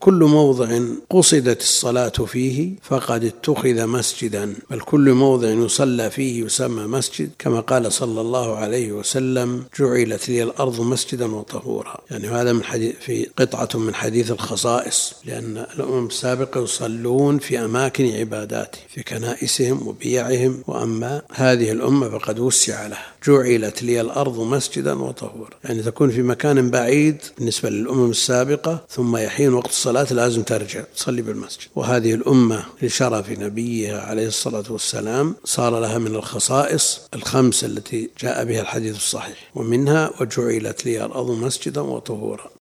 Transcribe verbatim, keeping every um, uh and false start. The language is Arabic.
كل موضع قصدت الصلاة فيه فقد اتخذ مسجدا، بل كل موضع يصلى فيه يسمى مسجد، كما قال صلى الله عليه وسلم جعلت لي الأرض مسجدا وطهورا. يعني هذا من حديث في قطعة من حديث الخصائص، لأن الأمم السابقة يصلون في أماكن عبادات في كنائسهم وبيعهم، وأما هذه الأمة فقد وسع لها، جعلت لي الأرض مسجدا وطهورا، يعني تكون في مكان بعيد بالنسبة للأمم السابقة، ثم يحين وقت الصلاة لازم ترجع تصلي بالمسجد. وهذه الأمة لشرف نبيها عليه الصلاة والسلام صار لها من الخصائص الخمس التي جاء بها الحديث الصحيح، ومنها وجعلت لي الأرض مسجدا وطهورا.